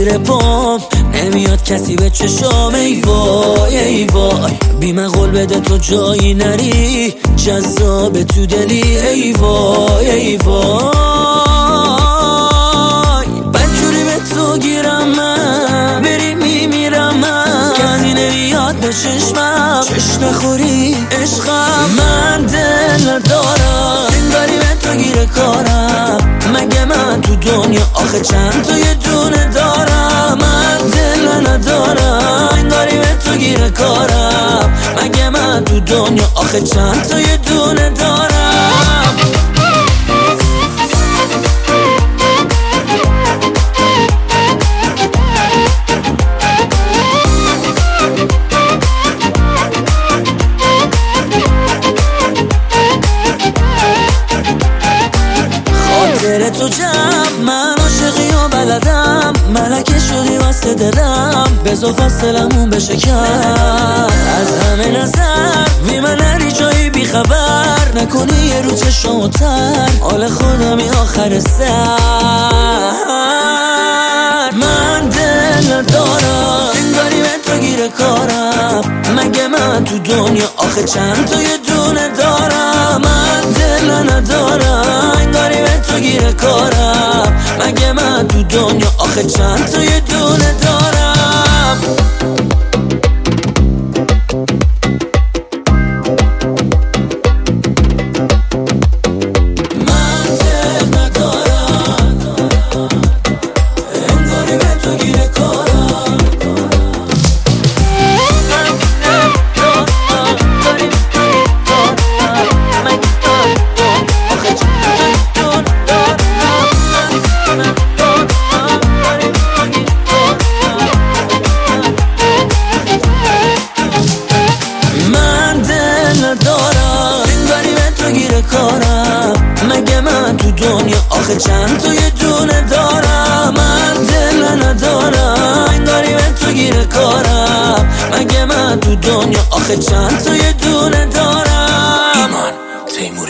زیر پام نمیاد کسی به چشام. ای وای ای وای بی من قول بده تو جایی نری، جذاب تو دلی. ای وای ای وای بدجوری به تو گیرم من، بری میمیرم من، کسی نمیاد به چشمم، چشم نخوری عشقم. من دل ندارم انگاری به تو گیر کارم، مگه من تو دنیا آخه چند تا یه دونه دارم. من دل ندارم انگاری به تو گیر کارم، مگه من تو دنیا آخه چند تا یه دونه دارم. خاطر تو جمع من عاشقی و بلدم، ملکه شدی واسه دلم، بزا فاصلمون بشه کم. از همه نظر بی من نری جایی بی خبر، نکنی یه رو چشم تر حال خودمی آخر سر. من دل ندارم انگاری به تو گیر کارم، مگه من تو دنیا آخه چند تا یه دونه دارم. من دل ندارم انگاری به تو گیر کارم، مگه من تو دنیا آخه چند تا یه دونه دارم. مگه من تو دنیا آخه چند تا یه دونه دارم. من دل ندارم انگاری به تو گیر کارم، مگه من تو دنیا آخه چند تا یه دونه دارم. ایمان تیموری.